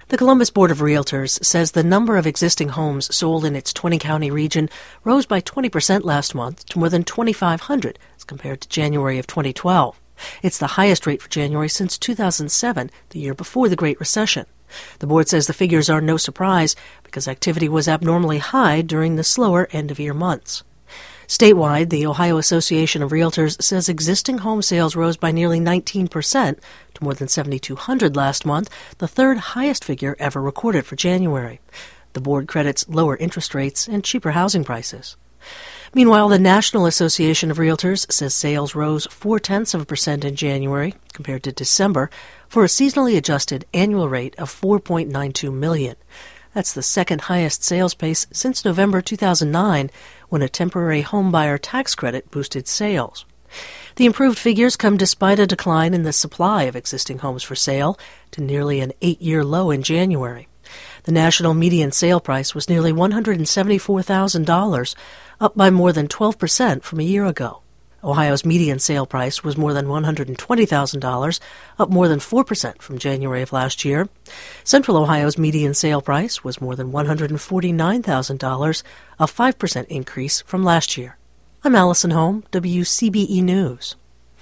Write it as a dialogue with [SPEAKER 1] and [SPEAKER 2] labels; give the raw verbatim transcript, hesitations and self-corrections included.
[SPEAKER 1] The Columbus Board of Realtors says the number of existing homes sold in its twenty-county region rose by twenty percent last month to more than twenty-five hundred as compared to January of twenty twelve. It's the highest rate for January since two thousand seven, the year before the Great Recession. The board says the figures are no surprise because activity was abnormally high during the slower end-of-year months. Statewide, the Ohio Association of Realtors says existing home sales rose by nearly nineteen percent to more than seven thousand two hundred last month, the third highest figure ever recorded for January. The board credits lower interest rates and cheaper housing prices. Meanwhile, the National Association of Realtors says sales rose four-tenths of a percent in January compared to December for a seasonally adjusted annual rate of four point nine two million. That's the second highest sales pace since November two thousand nine, when a temporary homebuyer tax credit boosted sales. The improved figures come despite a decline in the supply of existing homes for sale to nearly an eight-year low in January. The national median sale price was nearly one hundred seventy-four thousand dollars, up by more than twelve percent from a year ago. Ohio's median sale price was more than one hundred twenty thousand dollars, up more than four percent from January of last year. Central Ohio's median sale price was more than one hundred forty-nine thousand dollars, a five percent increase from last year. I'm Allison Holm, W C B E News.